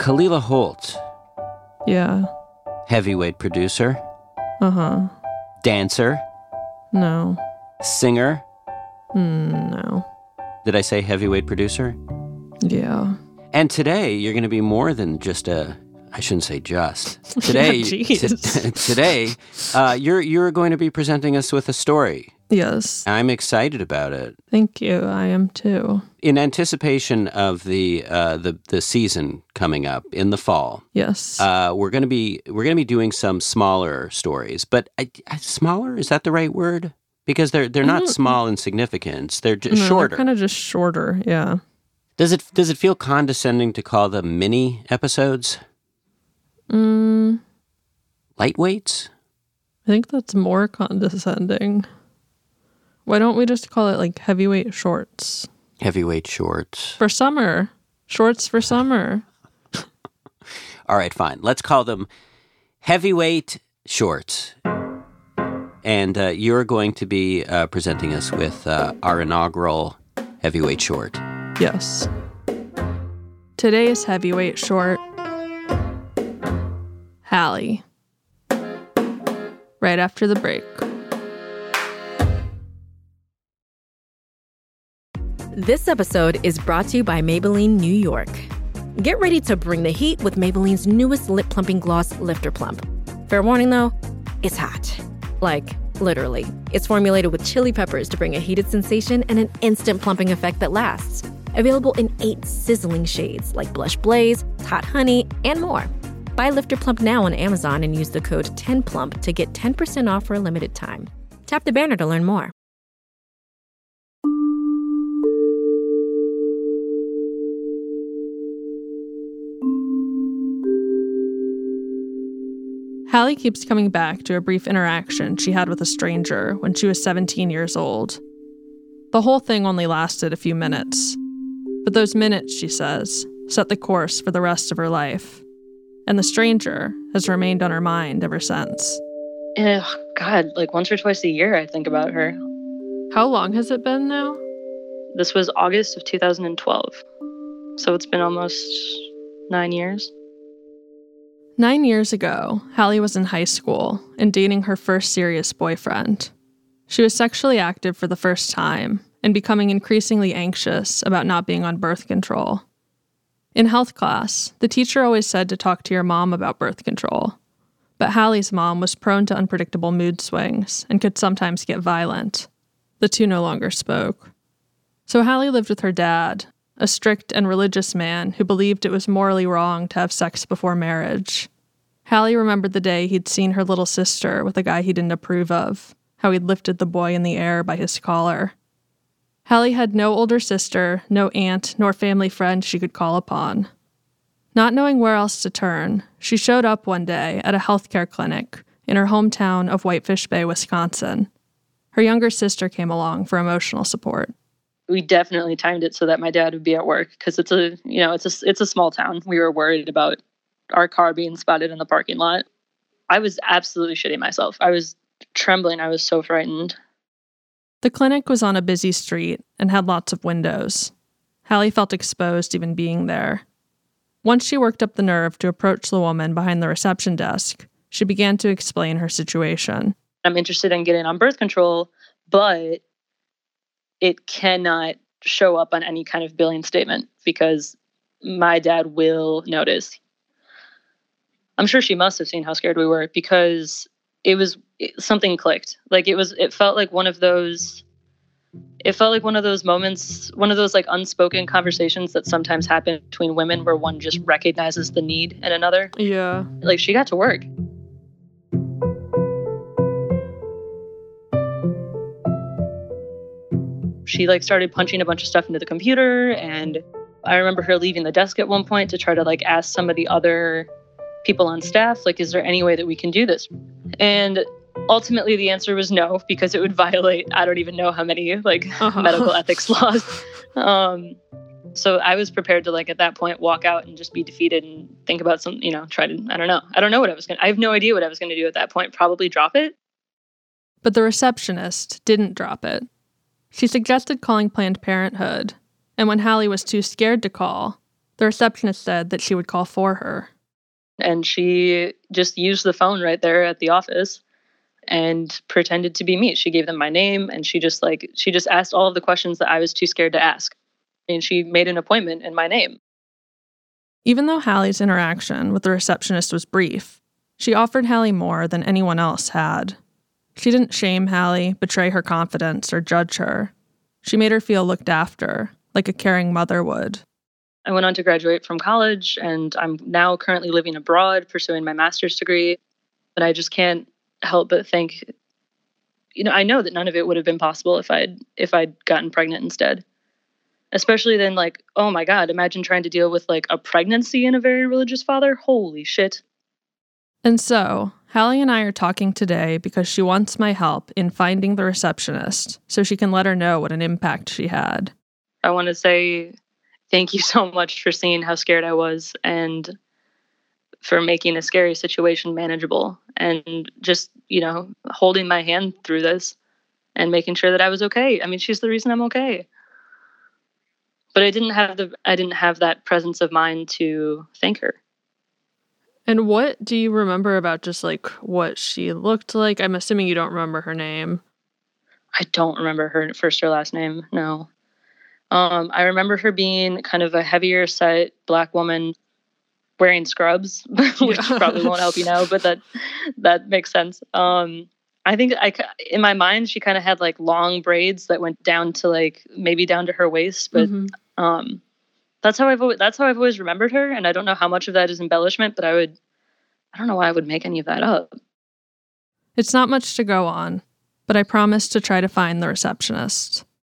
Kalila Holt, Yeah. heavyweight producer, Uh-huh. dancer, No. singer. No. Did I say heavyweight producer? Yeah. And today, you're going to be more than just I shouldn't say just. Today, today, you're going to be presenting us with a story. Yes. I'm excited about it. Thank you. I am too. In anticipation of the season coming up in the fall, Yes. we're going to be doing some smaller stories. But smaller, is that the right word? Because they're not small in significance. They're just shorter. They're kind of just shorter. Yeah. Does it feel condescending to call them mini episodes? I Lightweights? think that's more condescending. Why don't we just call it like heavyweight shorts? Heavyweight shorts. For summer. Shorts for summer. All right, fine. Let's call them heavyweight shorts. And you're going to be presenting us with our inaugural heavyweight short. Yes. Today's heavyweight short, Hallie. Right after the break. This episode is brought to you by Maybelline New York. Get ready to bring the heat with Maybelline's newest lip plumping gloss, Lifter Plump. Fair warning though, it's hot. Like, literally. It's formulated with chili peppers to bring a heated sensation and an instant plumping effect that lasts. Available in 8 sizzling shades like Blush Blaze, Hot Honey, and more. Buy Lifter Plump now on Amazon and use the code 10PLUMP to get 10% off for a limited time. Tap the banner to learn more. Hallie keeps coming back to a brief interaction she had with a stranger when she was 17 years old. The whole thing only lasted a few minutes. But those minutes, she says, set the course for the rest of her life. And the stranger has remained on her mind ever since. God, like once or twice a year I think about her. How long has it been now? This was August of 2012. So it's been almost 9 years. 9 years ago, Hallie was in high school and dating her first serious boyfriend. She was sexually active for the first time and becoming increasingly anxious about not being on birth control. In health class, the teacher always said to talk to your mom about birth control. But Hallie's mom was prone to unpredictable mood swings and could sometimes get violent. The two no longer spoke. So Hallie lived with her dad, a strict and religious man who believed it was morally wrong to have sex before marriage. Hallie remembered the day he'd seen her little sister with a guy he didn't approve of, how he'd lifted the boy in the air by his collar. Hallie had no older sister, no aunt, nor family friend she could call upon. Not knowing where else to turn, she showed up one day at a healthcare clinic in her hometown of Whitefish Bay, Wisconsin. Her younger sister came along for emotional support. We definitely timed it so that my dad would be at work because it's a small town. We were worried about our car being spotted in the parking lot. I was absolutely shitting myself. I was trembling. I was so frightened. The clinic was on a busy street and had lots of windows. Hallie felt exposed even being there. Once she worked up the nerve to approach the woman behind the reception desk, she began to explain her situation. I'm interested in getting on birth control, but it cannot show up on any kind of billing statement because my dad will notice. I'm sure she must have seen how scared we were because something clicked. It felt like one of those moments, one of those like unspoken conversations that sometimes happen between women where one just recognizes the need in another. Yeah. Like she got to work. She started punching a bunch of stuff into the computer, and I remember her leaving the desk at one point to try to ask some of the other people on staff, is there any way that we can do this? And ultimately the answer was no, because it would violate, I don't even know how many medical ethics laws. So I was prepared to at that point walk out and just be defeated and think about some, try to, I don't know what I have no idea what I was going to do at that point. Probably drop it. But the receptionist didn't drop it. She suggested calling Planned Parenthood, and when Hallie was too scared to call, The receptionist said that she would call for her. And she just used the phone right there at the office and pretended to be me. She gave them my name, and she just asked all of the questions that I was too scared to ask. And she made an appointment in my name. Even though Hallie's interaction with the receptionist was brief, she offered Hallie more than anyone else had. She didn't shame Hallie, betray her confidence, or judge her. She made her feel looked after, like a caring mother would. I went on to graduate from college, and I'm now currently living abroad, pursuing my master's degree. But I just can't help but think, I know that none of it would have been possible if I'd gotten pregnant instead. Especially then, like, oh my God, imagine trying to deal with like a pregnancy and a very religious father. Holy shit. And so, Hallie and I are talking today because she wants my help in finding the receptionist so she can let her know what an impact she had. I want to say thank you so much for seeing how scared I was and for making a scary situation manageable and just, holding my hand through this and making sure that I was okay. I mean, she's the reason I'm okay. But I didn't have that presence of mind to thank her. And what do you remember about just like what she looked like? I'm assuming you don't remember her name. I don't remember her first or last name. No. I remember her being kind of a heavier set Black woman wearing scrubs, which probably won't help you now, but that makes sense. I think in my mind, she kind of had like long braids that went down to like maybe down to her waist, but that's how I've always remembered her. And I don't know how much of that is embellishment, but I don't know why I would make any of that up. It's not much to go on, but I promised to try to find the receptionist.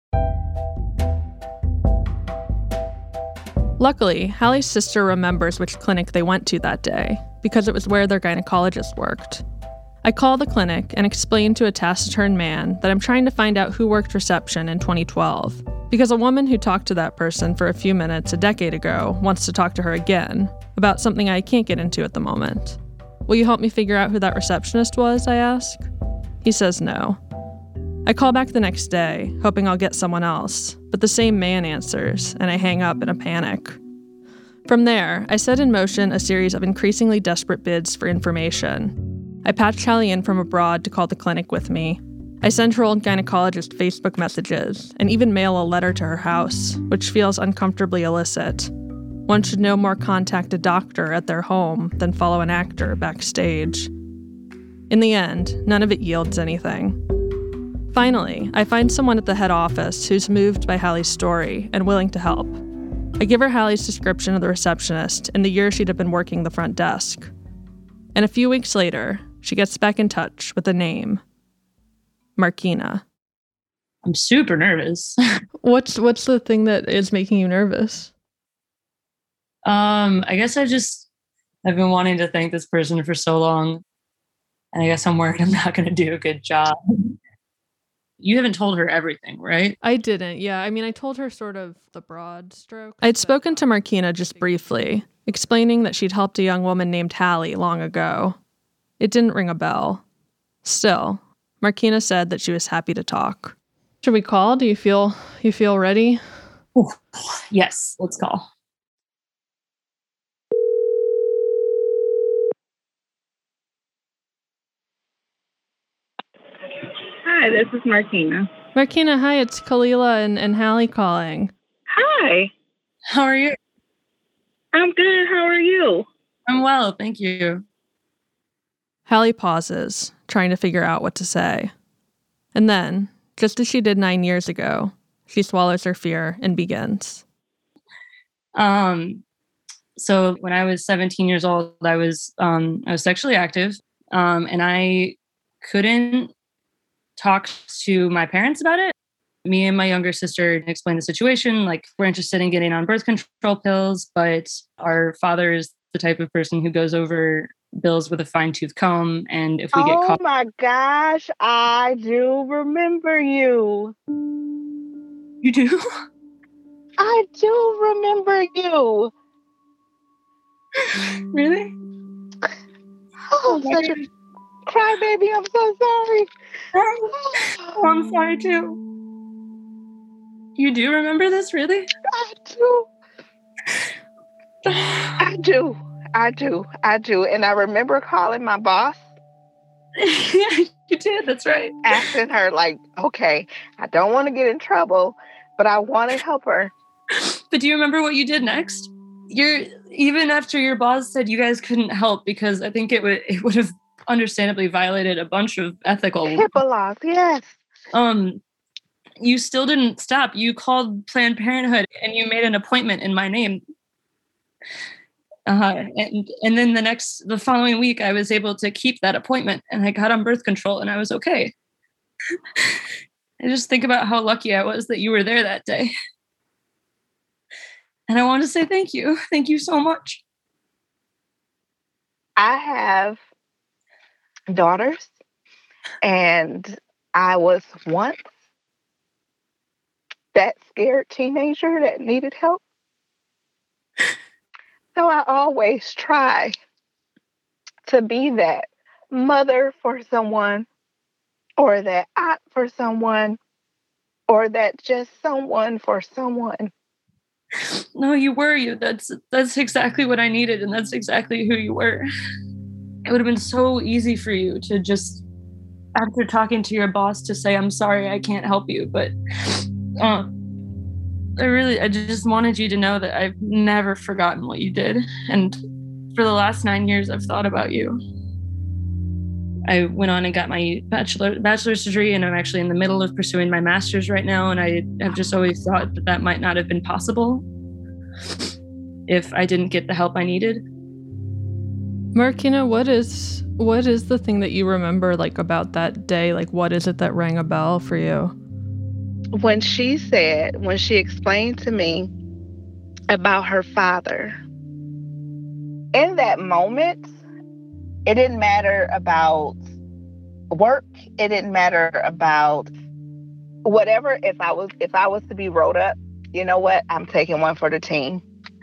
Luckily, Hallie's sister remembers which clinic they went to that day, because it was where their gynecologist worked. I call the clinic and explain to a taciturn man that I'm trying to find out who worked reception in 2012, because a woman who talked to that person for a few minutes a decade ago wants to talk to her again about something I can't get into at the moment. Will you help me figure out who that receptionist was, I ask? He says no. I call back the next day, hoping I'll get someone else, but the same man answers, and I hang up in a panic. From there, I set in motion a series of increasingly desperate bids for information. I patch Hallie in from abroad to call the clinic with me. I send her old gynecologist Facebook messages, and even mail a letter to her house, which feels uncomfortably illicit. One should no more contact a doctor at their home than follow an actor backstage. In the end, none of it yields anything. Finally, I find someone at the head office who's moved by Hallie's story and willing to help. I give her Hallie's description of the receptionist and the year she'd have been working the front desk. And a few weeks later, she gets back in touch with a name. Markina. I'm super nervous. What's the thing that is making you nervous? I guess I've been wanting to thank this person for so long. And I guess I'm worried I'm not going to do a good job. You haven't told her everything, right? I didn't, yeah. I mean, I told her sort of the broad strokes. I'd spoken to Markina just briefly, explaining that she'd helped a young woman named Hallie long ago. It didn't ring a bell. Still, Markina said that she was happy to talk. Should we call? Do you feel ready? Ooh, yes, let's call. Hi, this is Markina. Markina, hi, it's Kalila and Hallie calling. Hi. How are you? I'm good. How are you? I'm well, thank you. Hallie pauses, trying to figure out what to say. And then, just as she did 9 years ago, she swallows her fear and begins. So when I was 17 years old, I was sexually active, and I couldn't talk to my parents about it. Me and my younger sister explained the situation, like we're interested in getting on birth control pills, but our father is the type of person who goes over bills with a fine-tooth comb, and if we get caught... Oh my gosh, I do remember you. You do? I do remember you. Really? Oh, such a crybaby. I'm so sorry. Oh, I'm sorry too. You do remember this, really? I do. do. I do. I do. And I remember calling my boss, You did. That's right. asking her, like, okay, I don't want to get in trouble, but I want to help her. But do you remember what you did next? Even after your boss said you guys couldn't help, because I think it would have understandably violated a bunch of ethical HIPAA laws, yes. You still didn't stop. You called Planned Parenthood and you made an appointment in my name. And then the following week, I was able to keep that appointment and I got on birth control and I was okay. I just think about how lucky I was that you were there that day. And I want to say thank you. Thank you so much. I have daughters, and I was once that scared teenager that needed help. So I always try to be that mother for someone, or that aunt for someone, or that just someone for someone. No, you were. That's exactly what I needed, and that's exactly who you were. It would have been so easy for you to just, after talking to your boss, to say, I'm sorry, I can't help you. But I just wanted you to know that I've never forgotten what you did. And for the last 9 years, I've thought about you. I went on and got my bachelor's degree, and I'm actually in the middle of pursuing my master's right now. And I have just always thought that might not have been possible if I didn't get the help I needed. Markina, what is the thing that you remember, like, about that day? Like, what is it that rang a bell for you? When she explained to me about her father, in that moment, it didn't matter about work. It didn't matter about whatever. If I was to be wrote up, you know what? I'm taking one for the team.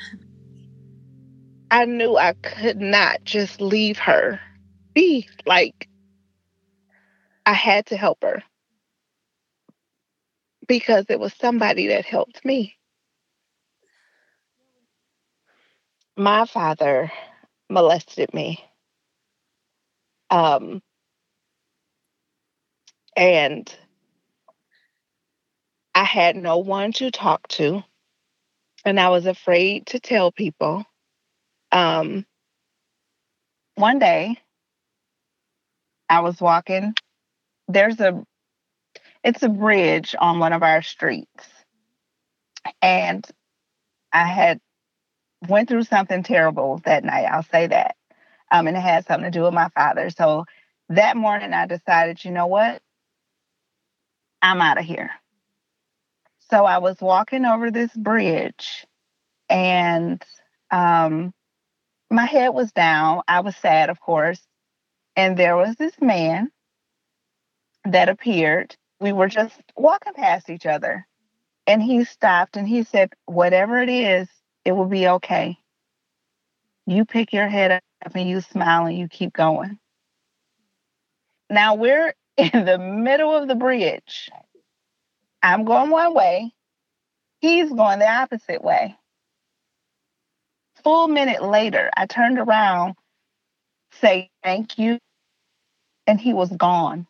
I knew I could not just leave her be. Like, I had to help her because it was somebody that helped me. My father molested me. And I had no one to talk to, and I was afraid to tell people. One day, I was walking. It's a bridge on one of our streets, and I had went through something terrible that night. I'll say that, and it had something to do with my father. So that morning, I decided, you know what? I'm out of here. So I was walking over this bridge, and my head was down. I was sad, of course. And there was this man that appeared. We were just walking past each other. And he stopped and he said, whatever it is, it will be okay. You pick your head up and you smile and you keep going. Now we're in the middle of the bridge. I'm going one way. He's going the opposite way. Full minute later, I turned around, say thank you, and he was gone.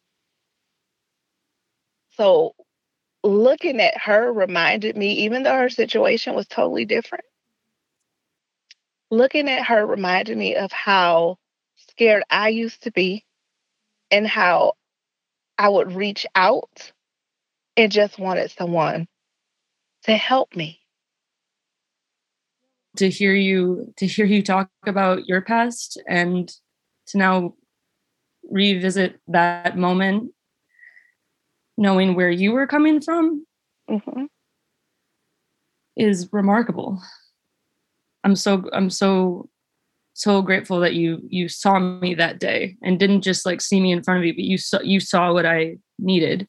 So looking at her reminded me, even though her situation was totally different, looking at her reminded me of how scared I used to be and how I would reach out and just wanted someone to help me. To hear you talk about your past and to now revisit that moment, knowing where you were coming from, is remarkable. I'm so grateful that you saw me that day and didn't just like see me in front of you, but you saw what I needed.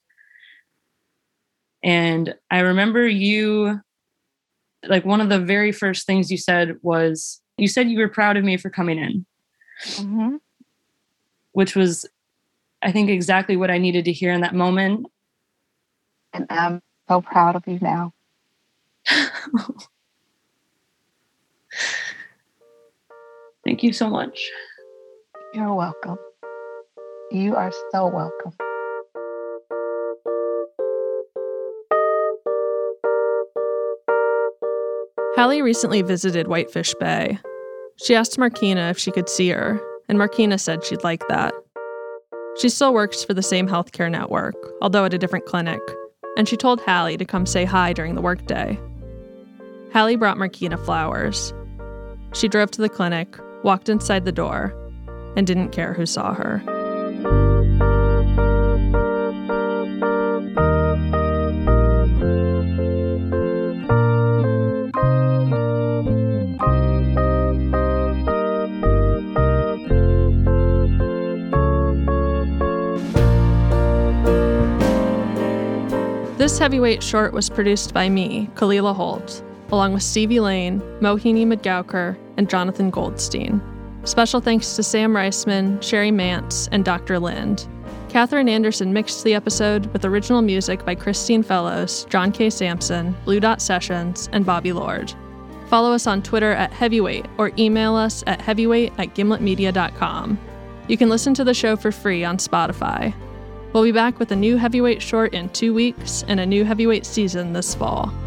And I remember you, like, one of the very first things you said was, you said you were proud of me for coming in, which was, I think, exactly what I needed to hear in that moment. And I'm so proud of you now. Thank you so much. You're welcome. You are so welcome. Hallie recently visited Whitefish Bay. She asked Markina if she could see her, and Markina said she'd like that. She still works for the same healthcare network, although at a different clinic, and she told Hallie to come say hi during the workday. Hallie brought Markina flowers. She drove to the clinic, walked inside the door, and didn't care who saw her. This heavyweight short was produced by me, Kalila Holt, along with Stevie Lane, Mohini Madgaonkar, and Jonathan Goldstein. Special thanks to Sam Reisman, Sherry Mantz, and Dr. Lind. Catherine Anderson mixed the episode with original music by Christine Fellows, John K. Sampson, Blue Dot Sessions, and Bobby Lord. Follow us on Twitter at Heavyweight or email us at heavyweight@gimletmedia.com. You can listen to the show for free on Spotify. We'll be back with a new Heavyweight short in 2 weeks and a new Heavyweight season this fall.